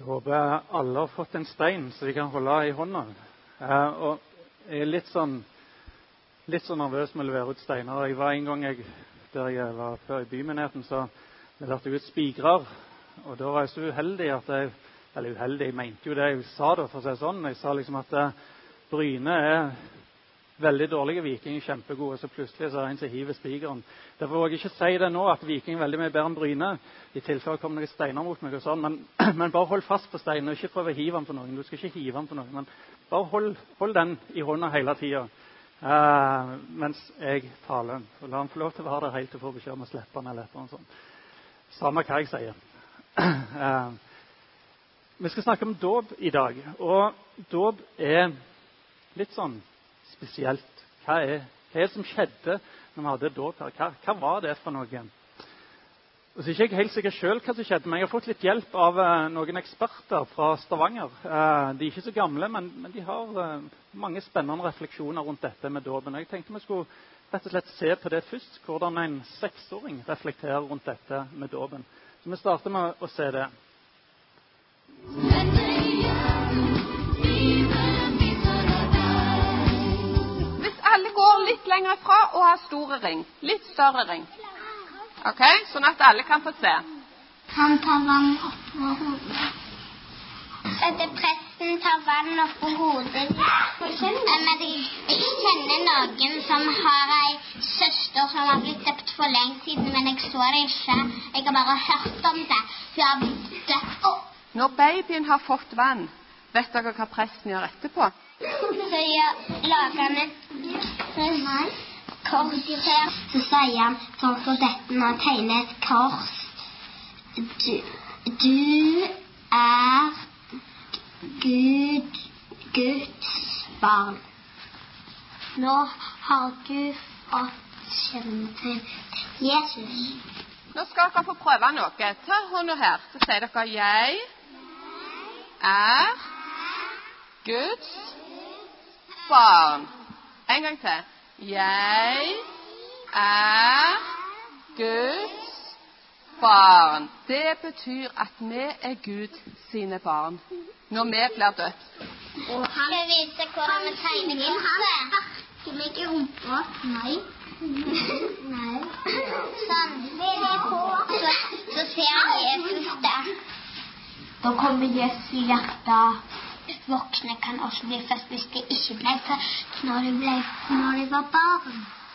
Jeg håper alle har fått en stein så de kan holde i hånda. Og jeg er litt så nervøs med å levere ut steiner. Jeg var en gang der jeg var før i bymenigheten, så lærte jeg ut spigrer. Og da var jeg så uheldig at jeg mente jo det jeg sa da, for å si sånn. Jeg sa liksom at Bryne er veldig dårlige, Viking er kjempegode, så plutselig så er det en som hiver spigeren. Derfor våger jeg ikke si det nå, at Viking er veldig mye bedre enn Bryne. I tilfelle kommer noen steiner mot meg og sånn, men bare hold fast på steinen, og ikke prøve å hive den på noen. Du skal ikke hive den på noen, men bare hold den i hånda hele tiden, mens jeg taler. Og la den få lov til å være der helt til å få beskjed om å slippe den eller et eller annet sånt. Samme hva jeg sier. Vi skal snakke om dåp i dag, og dåp er litt sånn spesielt. Hva er det som skjedde når vi hadde dåp her? Hva var det for noe? Og så er jeg ikke helt sikker selv hva som skjedde, men jeg har fått litt hjelp av noen eksperter fra Stavanger. De er ikke så gamle, men de har mange spennende refleksjoner rundt dette med dåpen. Jeg tenkte vi skulle rett og slett se på det først, hvordan en 6-åring reflekterer rundt dette med dåpen. Så vi starter med å se det. Alle går litt lenger fra og har store ring. Litt større ring. Ok, sånn at alle kan få se. Han tar vann opp på hodet. Presten tar vann opp på hodet. Jeg kjenner noen som har en søster som har blitt døpt for lenge siden, men jeg så det ikke. Jeg har bare hørt om det. Hun har blitt døpt. Når babyen har fått vann, vet dere hva presten gjør etterpå? Så lager han et kors her. Så sier han sånn som dette når han tegner et kors. Du er Guds barn. Nå har du fått kjenne til Jesus. Nå skal dere få prøve noe. Ta hånda her, så sier dere jeg er Guds barn. En gang til. Jeg er Guds barn. Det betyr at vi er Gud sine barn når vi blir døpt. Og han skal vise hvordan vi tegner korset. Skal vi ikke rumpe? Nei. Sånn. Så ser Jesus det. Da kommer Jesus i hjertet. Voksne kan også bli født hvis de ikke ble født når de var barn.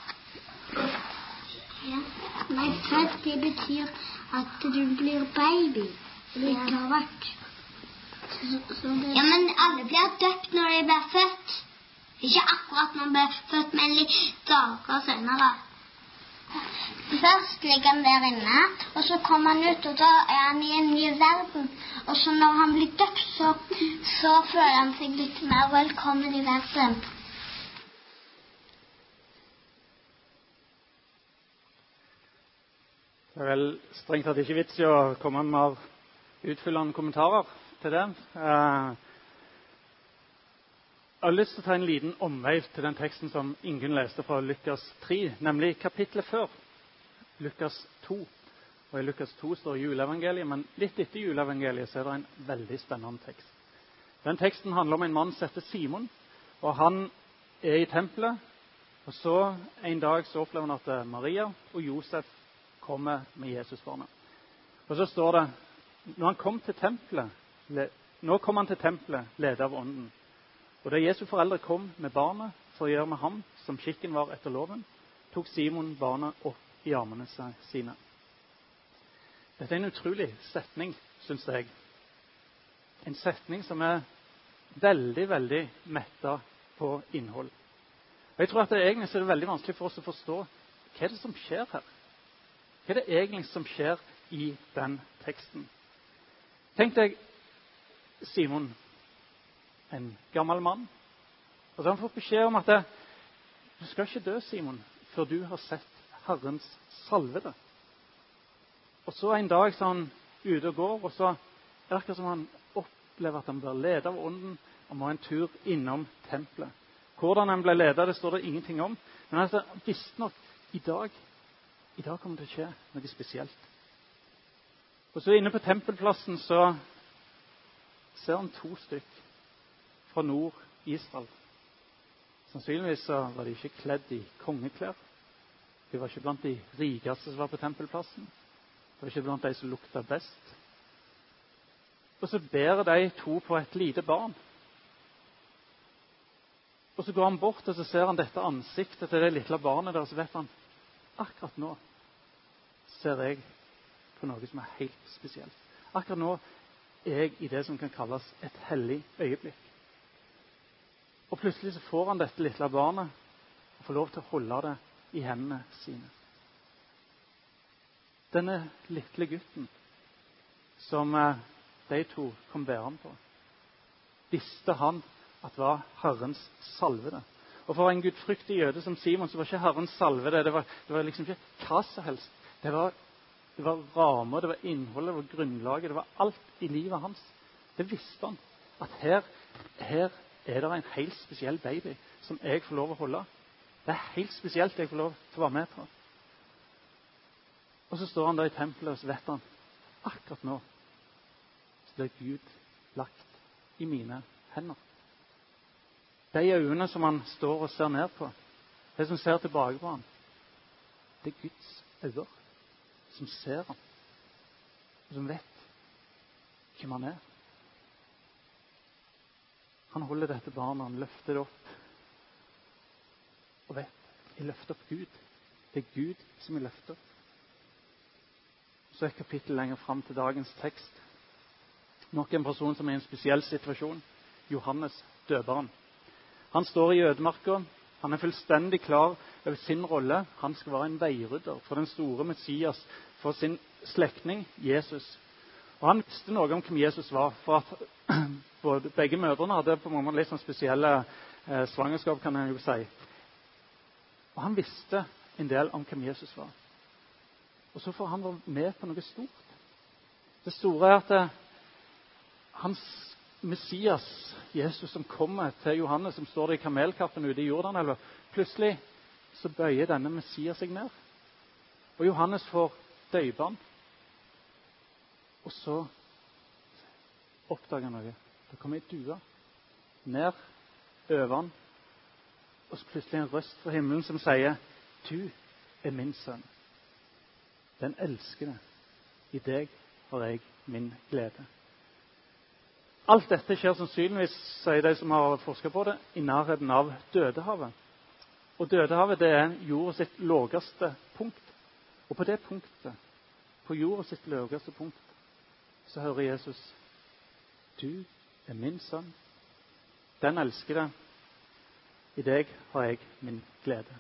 Ja. Nei, født det betyr at du blir baby. Det ikke har vært. Ja, men alle blir døpt når de blir født. Ikke akkurat når de blir født, men litt dager senere. Først ligger han der inne, og så kommer han ut, og da er han i en ny verden. Og så når han blir døpt, så føler han seg litt mer velkommen i verden. Det er vel strengt tatt ikke vits i å komme med mer utfyllende kommentarer til det. Jeg har lyst til å ta en liten omvei til den teksten som Ingunn leste fra Lukas 3, nemlig kapitlet før, Lukas 2. Og i Lukas 2 står juleevangeliet, men litt etter juleevangeliet så er det en veldig spennende tekst. Den teksten handler om en mann som heter Simon, og han er i tempelet, og så en dag så opplever han at Maria og Josef kommer med Jesusbarnet. Og så står det, nå kom han til tempelet, ledet av ånden. Og da Jesu foreldre kom med barnet for å gjøre med ham som skikken var etter loven, tok Simon barnet opp i armene sine. Dette er en utrolig setning, synes jeg. En setning som er veldig, veldig mettet på innhold. Og jeg tror at egentlig er det veldig vanskelig for oss å forstå hva er det som skjer her. Hva er det egentlig som skjer i den teksten? Tenk deg Simon, en gammel mann. Og så har han fått beskjed om at du skal ikke dø, Simon, før du har sett Herrens salvede. Og så en dag så er han ute og går, og så er det akkurat som han opplever at han blir ledet av ånden og må en tur innom tempelet. Hvordan han ble ledet, det står det ingenting om. Men altså, visst nok, i dag kommer det til å skje noe spesielt. Og så inne på tempelplassen så ser han 2 stykk fra Nord-Israel. Sannsynligvis så var de ikke kledd i kongeklær. De var ikke blant de rikeste som var på tempelplassen. De var ikke blant de som lukta best. Og så bærer de 2 på et lite barn. Og så går han bort, og så ser han dette ansiktet til det lille barnet der, og så vet han, akkurat nå ser jeg på noe som er helt spesielt. Akkurat nå er jeg i det som kan kalles et hellig øyeblikk. Og plutselig så får han dette lille barnet og får lov til å holde det i hendene sine. Denne lille gutten som de 2 kom bærende på, visste han at var Herrens salvede. Og for en gudfryktig jøde som Simon, så var ikke Herrens salvede. Det var liksom ikke hva som helst. Det var ramer, det var innholdet, det var grunnlaget, det var alt i livet hans. Det visste han. At her er det en helt spesiell baby som jeg får lov å holde. Det er helt spesielt jeg får lov til å være med på. Og så står han der i tempelet, og så vet han, akkurat nå så blir Gud lagt i mine hender. De øynene som han står og ser ned på, det som ser tilbake på han, det er Guds øyne som ser han, og som vet hvem han er. Han holder dette barnet, han løfter det opp, og vet, jeg løfter opp Gud. Det er Gud som jeg løfter opp. Så et kapittel lenger frem til dagens tekst. Nok en person som er i en spesiell situasjon. Johannes, døperen. Han står i ødemarka. Han er fullstendig klar over sin rolle. Han skal være en veirydder for den store Messias, for sin slektning, Jesus. Og han visste noe om hvem Jesus var, for at begge mødrene hadde på mange måter litt sånn spesielle svangerskap, kan jeg jo si. Og han visste en del om hvem Jesus var. Og så får han være med på noe stort. Det store er at hans Messias, Jesus, som kommer til Johannes, som står det i kamelkappen ute i Jordanelva, plutselig så bøyer denne Messias seg ned. Og Johannes får døype han. Og så oppdager han noe. Det kommer en due ned over han, og så plutselig en røst fra himmelen som sier, du er min sønn, den elskede. I deg har jeg min glede. Alt dette skjer sannsynligvis, sier de som har forsket på det, i nærheten av Dødehavet. Og Dødehavet, det er jorda sitt laveste punkt. Og på det punktet, på jorda sitt laveste punkt, så hører Jesus, du er min sønn, den elskede. I deg har jeg min glede.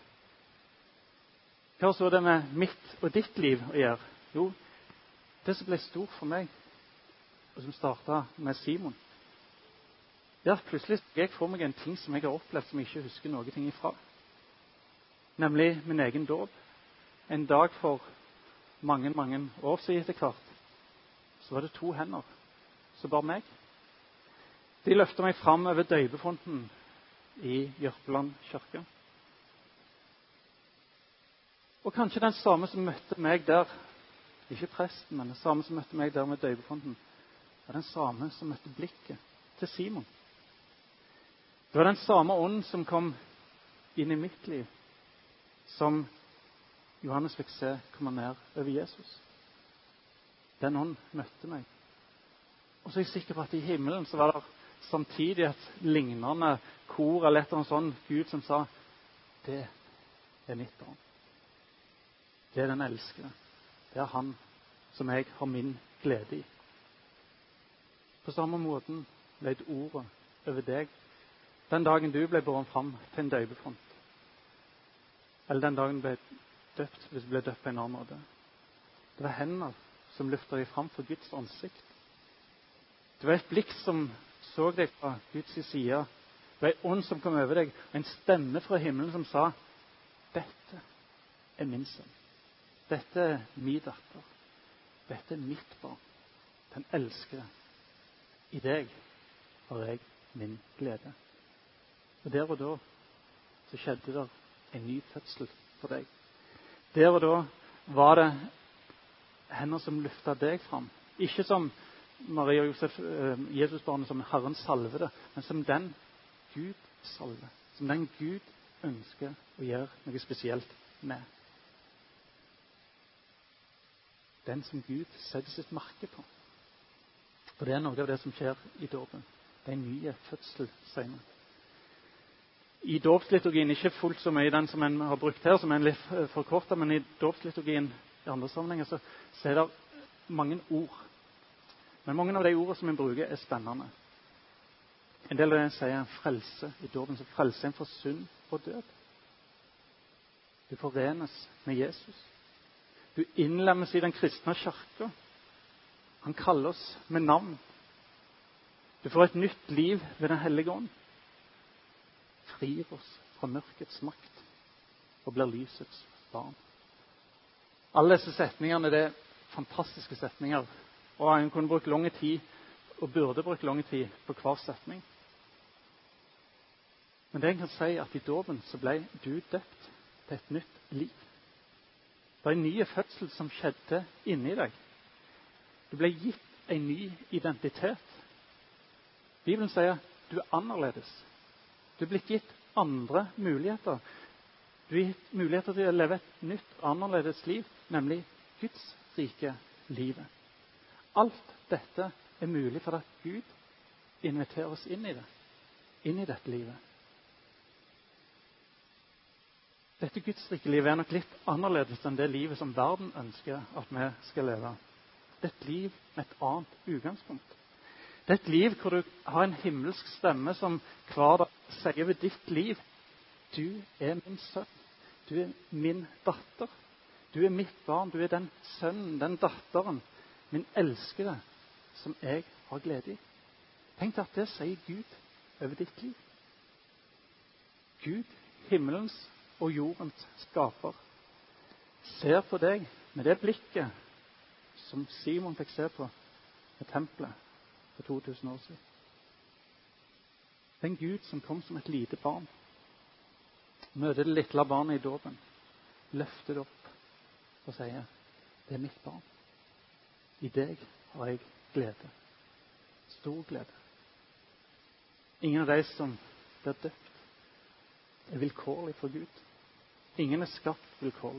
Hva har så det med mitt og ditt liv å gjøre? Jo, det som ble stort for meg, og som startet med Simon, det er at plutselig jeg får meg en ting som jeg har opplevd som jeg ikke husker noe ting ifra. Nemlig min egen dåp. En dag for mange, mange år siden etter hvert, så var det 2 hender som bar meg. De løftet meg fram over døypefonten i Jørpeland kirke. Og kanskje den samme som møtte meg der, ikke presten, men den samme som møtte meg der med døypefonten, var den samme som møtte blikket til Simon. Det var den samme ånd som kom inn i mitt liv, som Johannes fikk se komme ned over Jesus. Den ånd møtte meg. Og så er jeg sikker på at i himmelen så var det samtidig et lignende kor eller et eller annet sånt Gud som sa, det er mitt barn. Det er den elskede. Det er han som jeg har min glede i. På samme måten ble det ordet over deg den dagen du ble båret fram til en døypefont. Eller den dagen du ble døpt, hvis du ble døpt på en annen måte. Det var hender som løftet deg fram for Guds ansikt. Det var et blikk som så deg fra Guds side. Det var en ånd som kom over deg, og en stemme fra himmelen som sa, dette er min sønn. Dette er min datter. Dette er mitt barn. Den elskede. I deg har jeg min glede. Og der og da så skjedde det en ny fødsel for deg. Der og da var det hender som løftet deg fram. Ikke som Maria og Josef, Jesusbarnet som Herren salvede, men som den Gud salver. Som den Gud ønsker å gjøre noe spesielt med. Den som Gud setter sitt merke på. Og det er noe av det som skjer i dåpen. Det er en ny fødsel, sier man. I dåpsliturgien, ikke fullt så mye den som en har brukt her, som er en litt forkortet, men i dåpsliturgien i andre sammenhenger så er det mange ord. Men mange av de ordene som en bruker, er spennende. En del av det sier en frelse i dåpen, så frelse en for synd og død. Du forenes med Jesus. Du innlemmes i den kristne kirka. Han kaller oss med navn. Du får et nytt liv ved Den hellige ånd. Frir oss fra mørkets makt og blir lysets barn. Alle disse setningene, det er fantastiske setninger. Og en kunne brukt lang tid, og burde brukt lang tid på hver setning. Men det en kan si at i dåpen så ble du døpt til et nytt liv. Det er en ny fødsel som skjedde inni deg. Du ble gitt en ny identitet. Bibelen sier du er annerledes. Du er blitt gitt andre muligheter. Du er gitt muligheter til å leve et nytt, annerledes liv, nemlig Guds rike livet. Alt dette er mulig for at Gud inviterer oss inn i det. Inn i dette livet. Dette Guds rike livet er nok litt annerledes enn det livet som verden ønsker at vi skal leve. Det er et liv med et annet utgangspunkt. Det er et liv hvor du har en himmelsk stemme som hver dag sier ved ditt liv: du er min sønn, du er min datter, du er mitt barn, du er den sønnen, den datteren, min elskede, som jeg har glede i. Tenk deg at det sier Gud over ditt liv. Gud, himmelens og jordens skaper, ser på deg med det blikket som Simon fikk se på ved tempelet for 2000 år siden. Den Gud som kom som et lite barn, møter det lille barnet i dåpen, løfter det opp og sier: det er mitt barn. I deg har jeg glede. Stor glede. Ingen av de som blir døpt, er vilkårlig for Gud. Ingen er skapt vilkårlig.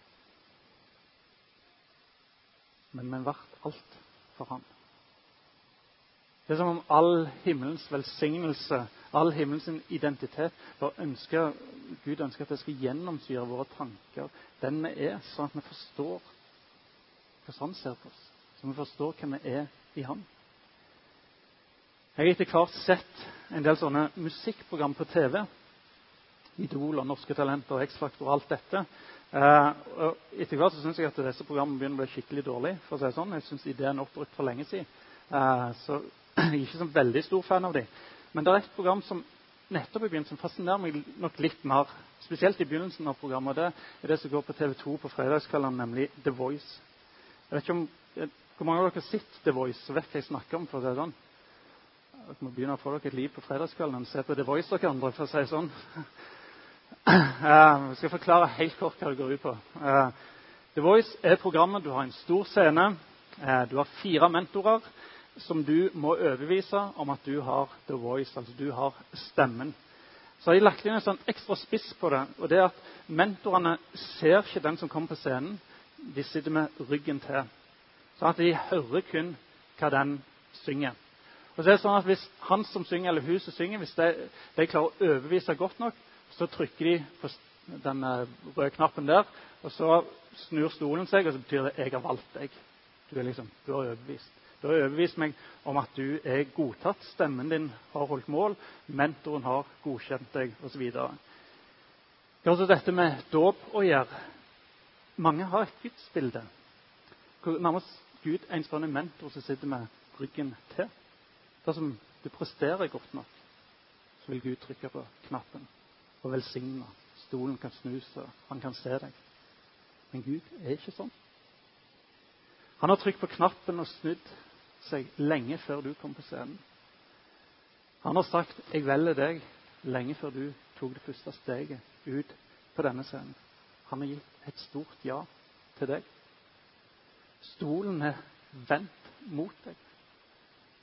Men vi har vært alt for ham. Det er som om all himmelens velsignelse, all himmelens identitet, Gud ønsker at det skal gjennomsyre våre tanker. Den vi er, sånn at vi forstår hvordan han ser på oss. Så vi forstår hvem vi er i ham. Jeg har etter hvert sett en del sånne musikkprogram på TV. Idol og Norske Talenter og X-Factor og alt dette. Og etter hvert så synes jeg at disse programmene begynner å bli skikkelig dårlige, for å si det sånn. Jeg synes ideen er oppbrukt for lenge siden. Så jeg er ikke så veldig stor fan av dem. Men det er et program som nettopp i begynnelsen fascinerer meg nok litt mer, spesielt i begynnelsen av programmet. Det er det som går på TV2 på fredagskveldene, nemlig The Voice. Jeg vet ikke om hvor mange av dere har sett The Voice, så vet hva jeg snakker om, for å si det sånn. Dere må begynne å få dere et liv på fredagskvelden og se på The Voice dere andre, for å si det sånn. Jeg skal forklare helt kort hva det går ut på. The Voice er programmet. Du har en stor scene. Du har 4 mentorer som du må overbevise om at du har The Voice, altså du har stemmen. Så har de lagt inn en sånn ekstra spiss på det, og det er at mentorene ser ikke den som kommer på scenen. De sitter med ryggen til, sånn at de hører kun hva den synger. Og så er det sånn at hvis han som synger, eller hun som synger, hvis de klarer å overbevise godt nok, så trykker de på den røde knappen der, og så snur stolen seg, og så betyr det 'jeg har valgt deg'. Du har overbevist. Du har overbevist meg om at du er godtatt, stemmen din har holdt mål, mentoren har godkjent deg, osv. Det har også dette med dåp å gjøre. Mange har et gudsbilde. Nærmest Gud er en sånn mentor som sitter med ryggen til. Dersom du presterer godt nok, så vil Gud trykke på knappen og velsigne. Stolen kan snuse, han kan se deg. Men Gud er ikke sånn. Han har trykt på knappen og snudd seg lenge før du kom på scenen. Han har sagt 'jeg velger deg' lenge før du tok det første steget ut på denne scenen. Han har gitt et stort ja til deg. Stolen er vendt mot deg.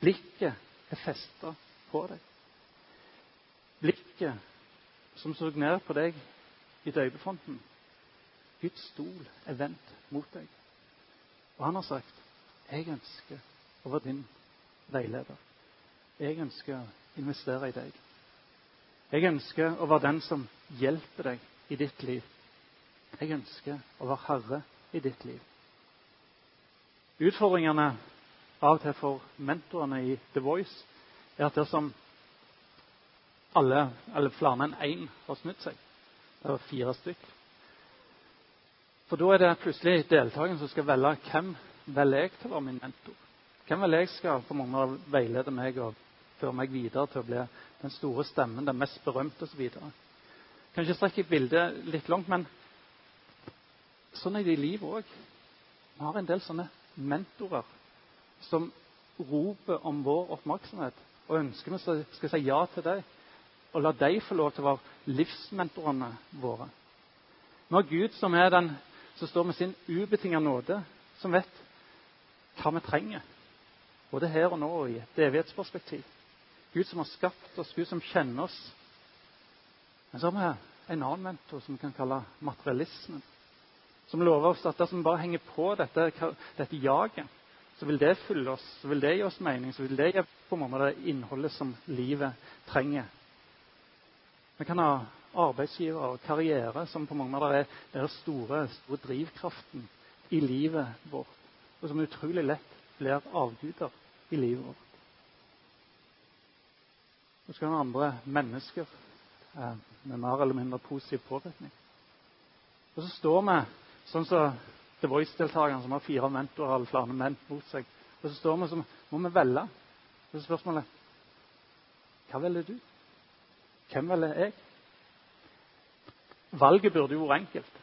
Blikket er festet på deg. Blikket som så ned på deg i døypefonten. Guds stol er vendt mot deg. Og han har sagt, jeg ønsker å være din veileder. Jeg ønsker å investere i deg. Jeg ønsker å være den som hjelper deg i ditt liv. Jeg ønsker å være herre i ditt liv. Utfordringene av og til for mentorene i The Voice er at dersom alle, eller flere enn én har snudd seg, det er 4 stykk, for da er det plutselig deltakeren som skal velge hvem velger jeg til å være min mentor. Hvem vil jeg skal på mange måter veilede meg og føre meg videre til å bli den store stemmen, den mest berømte og så videre. Kanskje strekke bildet litt langt, men sånn er det i livet også. Vi har en del sånne mentorer som roper om vår oppmerksomhet og ønsker vi skal si ja til deg og la deg få lov til å være livsmentorene våre. Vi har Gud som er den som står med sin ubetingede nåde, som vet hva vi trenger, både her og nå og i et evighetsperspektiv. Gud som har skapt oss, Gud som kjenner oss. Men så har vi en annen mentor som vi kan kalle materialismen, som lover oss at dersom vi bare henger på dette jaget, så vil det fylle oss, så vil det gi oss mening, så vil det gi på en måte det innholdet som livet trenger. Vi kan ha arbeidsgiver og karriere som på mange måter er den store drivkraften i livet vårt, og som utrolig lett blir avguder i livet vårt. Så skal vi ha andre mennesker med mer eller mindre positiv påvirkning. Og så står vi sånn som The Voice-deltakerne som har 4 mentorer eller flere menn mot seg. Og så står vi som må vi velge. Og så spørsmålet, hva velger du? Hvem velger jeg? Valget burde jo være enkelt.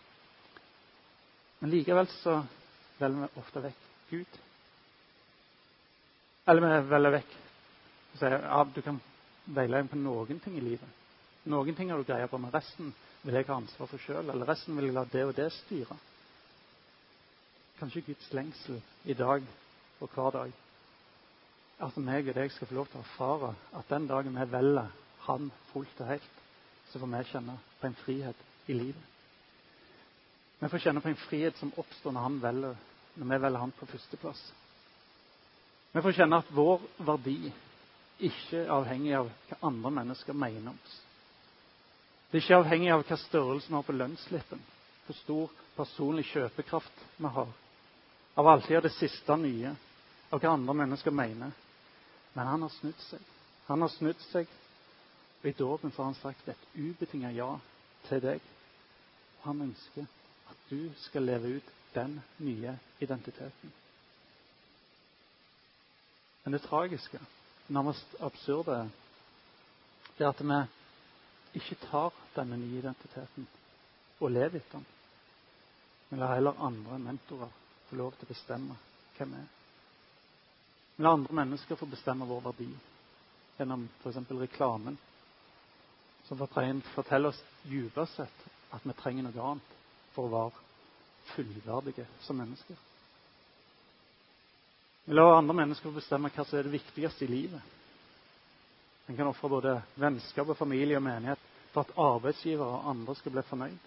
Men likevel så velger vi ofte vekk Gud. Eller vi velger vekk og sier, ja, du kan veilede på noen ting i livet. Noen ting har du greier på, men resten vil jeg ha ansvar for selv, eller resten vil jeg la det og det styre. Kanskje Guds lengsel i dag og hver dag, at meg og deg skal få lov til å erfare at den dagen vi velger han fullt og helt, så får vi kjenne på en frihet i livet. Vi får kjenne på en frihet som oppstår når vi velger han på førsteplass. Vi får kjenne at vår verdi ikke er avhengig av hva andre mennesker mener om oss. Det er ikke avhengig av hva størrelsen vi har på lønnsslippen, hvor stor personlig kjøpekraft vi har, av alltid det siste nye, av hva andre mennesker mener. Men han har snudd seg. Han har snudd seg, og i dåpen har han sagt et ubetinget ja til deg. Han ønsker at du skal leve ut den nye identiteten. Men det tragiske, nærmest absurde, det er at vi ikke tar denne nye identiteten og lever etter den. Vi lar heller andre mentorer få lov til å bestemme hvem vi er. Vi lar andre mennesker få bestemme vår verdi gjennom for eksempel reklamen, som forteller oss dypest sett at vi trenger noe annet for å være fullverdige som mennesker. Vi lar andre mennesker bestemme hva som er det viktigste i livet. En kan ofre både vennskap og familie og menighet for at arbeidsgivere og andre skal bli fornøyd.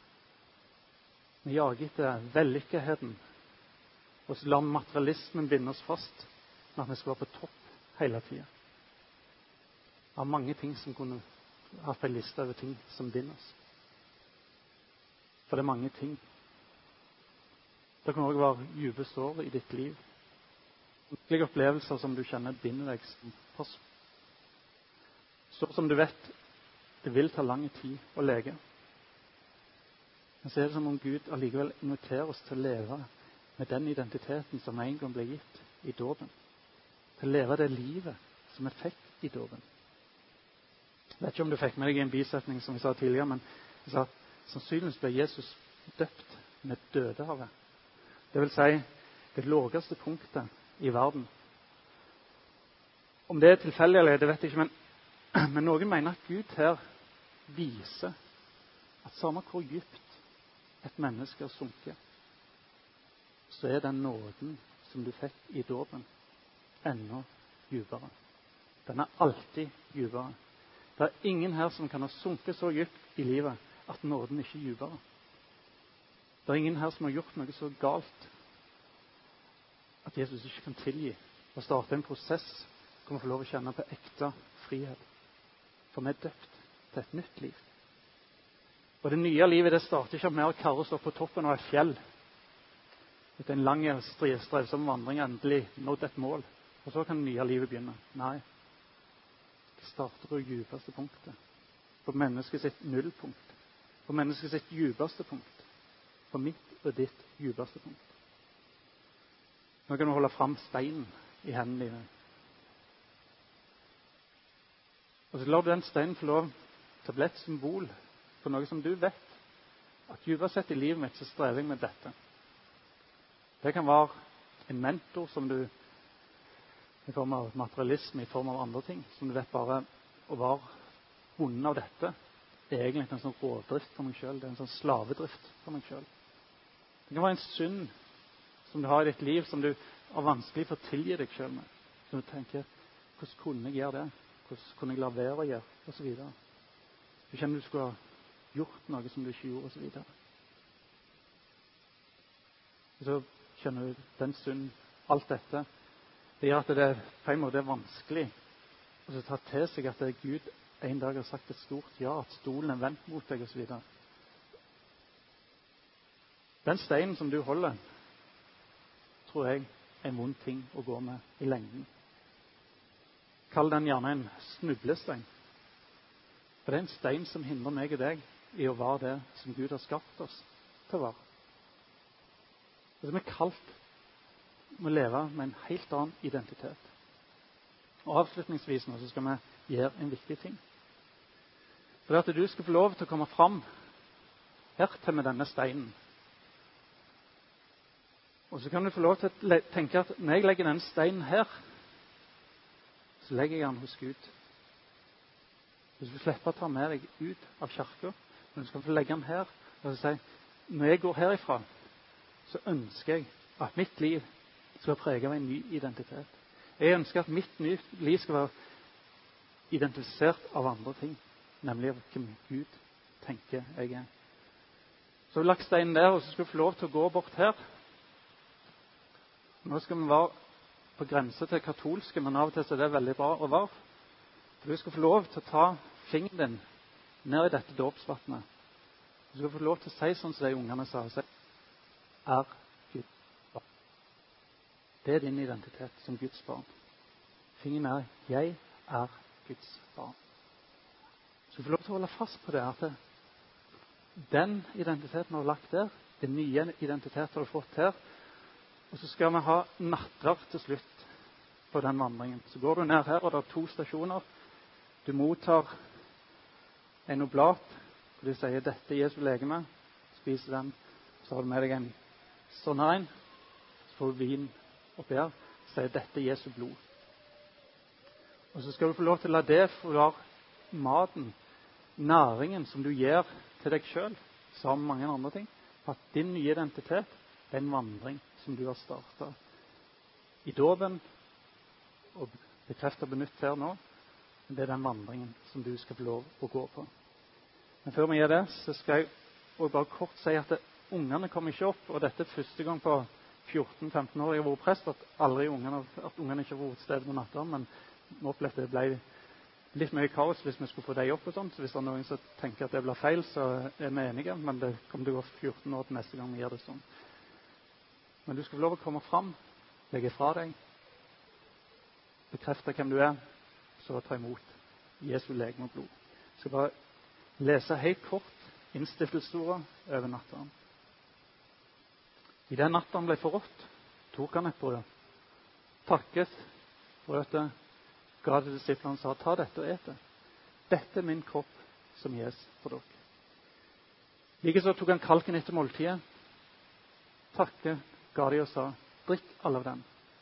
Vi jager etter vellykketheten, og så lar materialismen binde oss fast med at vi skal være på topp hele tiden. Av mange ting som kunne ha på en liste over ting som binder oss. For det er mange ting. Det kan også være dype sår i ditt liv. Virkelige opplevelser som du kjenner binder deg som person. Så som du vet, det vil ta lang tid å lege. Men så er det som om Gud allikevel inviterer oss til å leve med den identiteten som en gang ble gitt i dåpen. Til å leve det livet som vi fikk i dåpen. Jeg vet ikke om du fikk med deg en bisetning som vi sa tidligere, men jeg sa at sannsynligvis ble Jesus døpt med Dødehavet. Det vil si det laveste punktet i verden. Om det er tilfeldig eller det vet jeg ikke, men noen mener at Gud her viser at samme hvor dypt et menneske har sunket, så er den nåden som du fikk i dåpen ennå dypere. Den er alltid dypere. Det er ingen her som kan ha sunket så dypt i livet at nåden ikke er dypere. Det er ingen her som har gjort noe så galt at Jesus ikke kan tilgi og starte en prosess hvor vi får lov å kjenne på ekte frihet. For vi er døpt til et nytt liv. Og det nye livet det starter ikke med å karre oss opp på toppen av et fjell. Etter en lang, strevsom vandring endelig nådd et mål. Og så kan det nye livet begynne. Nei. Det starter på det dypeste punktet. På mennesket sitt nullpunkt. På mennesket sitt dypeste punkt. På mitt og ditt dypeste punkt. Nå kan du holde fram steinen i hendene dine. Og så lar du den steinen få lov til å bli et symbol på noe som du vet. At dypest sett i livet mitt så strever jeg med dette. Det kan være en mentor som du, i form av materialisme, i form av andre ting, som du vet bare å være bundet av dette. Det er egentlig en sånn rådrift for meg selv. Det er en sånn slavedrift for meg selv. Det kan være en synd som du har i ditt liv, som du er vanskelig for å tilgi deg selv med. Som du tenker, hvordan kunne jeg gjøre det? Hvordan kunne jeg la være å gjøre? Og så videre. Du kjenner du skulle ha gjort noe som du ikke gjorde, og så videre. Og så kjenner du den synd, alt dette. Det gjør at det på en måte er vanskelig å ta til seg at Gud en dag har sagt et stort ja, at stolen er vendt mot deg, og så videre. Den steinen som du holder, tror jeg er en vond ting å gå med i lengden. Kall den gjerne en snublestein. For det er en stein som hindrer meg og deg i å være det som Gud har skapt oss til å være. Og som er kalt med å leve med en helt annen identitet. Og avslutningsvis nå så skal vi gjøre en viktig ting. For det at du skal få lov til å komme fram her til med denne steinen. Og så kan du få lov til å tenke at når jeg legger denne steinen her, så legger jeg den hos Gud. Hvis du slipper å ta med deg ut av kirken, men du skal få legge den her, og si, når jeg går herifra, så ønsker jeg at mitt liv skal være preget av en ny identitet. Jeg ønsker at mitt nye liv skal være identifisert av andre ting, nemlig av hvem Gud tenker jeg er. Så har vi lagt steinen der, og så skal du få lov til å gå bort her. Nå skal vi være på grense til katolske, men av og til så er det veldig bra å være. For du skal få lov til å ta fingeren din ned i dette dåpsvannet. Du skal få lov til å si sånn som de ungene sa. Er Guds barn. Det er din identitet som Guds barn. Fingeren er, jeg er Guds barn. Du skal få lov til å holde fast på det, at den identiteten har du lagt der, den nye identiteten har du fått her, og så skal vi ha nattverd til slutt på den vandringen. Så går du ned her, og det er 2 stasjoner. Du mottar en oblat, hvor de sier, dette er Jesu legeme. Spiser den. Så har du med deg en sånn her en. Så får du vin oppi her. Så sier, dette er Jesu blod. Og så skal du få lov til å la det få være maten, næringen som du gir til deg selv, sammen med mange andre ting. For at din nye identitet er en vandring som du har startet i dåpen, og bekreftet på nytt her nå. Det er den vandringen som du skal få lov å gå på. Men før vi gjør det, så skal jeg også bare kort si at ungene kommer ikke opp, og dette er første gang på 14-15 år jeg har vært prest, at ungene ikke har vært sted på natten, men vi opplevde det ble litt mye kaos hvis vi skulle få dem opp og sånt, så hvis det er noen som tenker at det blir feil, så er vi enige, men det kommer til å gå 14 år til neste gang vi gjør det sånn. Men du skal få lov å komme fram, legge fra deg, bekrefte hvem du er, så ta imot Jesu legeme og blod. Jeg skal bare lese helt kort innstiftelsesordet over natteren. I den natteren ble forrådt, tok han et brød, takket brødet, ga det til disiplene og sa, ta dette og et det. Dette er min kropp som gis for dere. Likeså tok han kalken etter måltidet, takket, ga de og sa, drikk alle av den.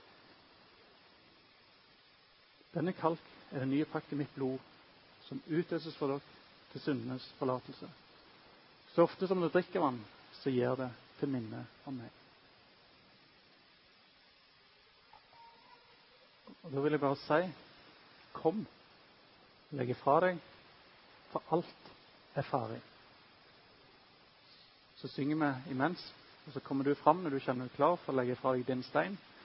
Denne kalk er den nye pakt i mitt blod, som utøses for dere til syndenes forlatelse. Så ofte som du drikker vann, så gjør det til minne om meg. Og da vil jeg bare si, kom, legg ifra deg, for alt er ferdig. Så synger vi imens, og så kommer du fram når du kjenner deg klar for å legge ifra deg din stein.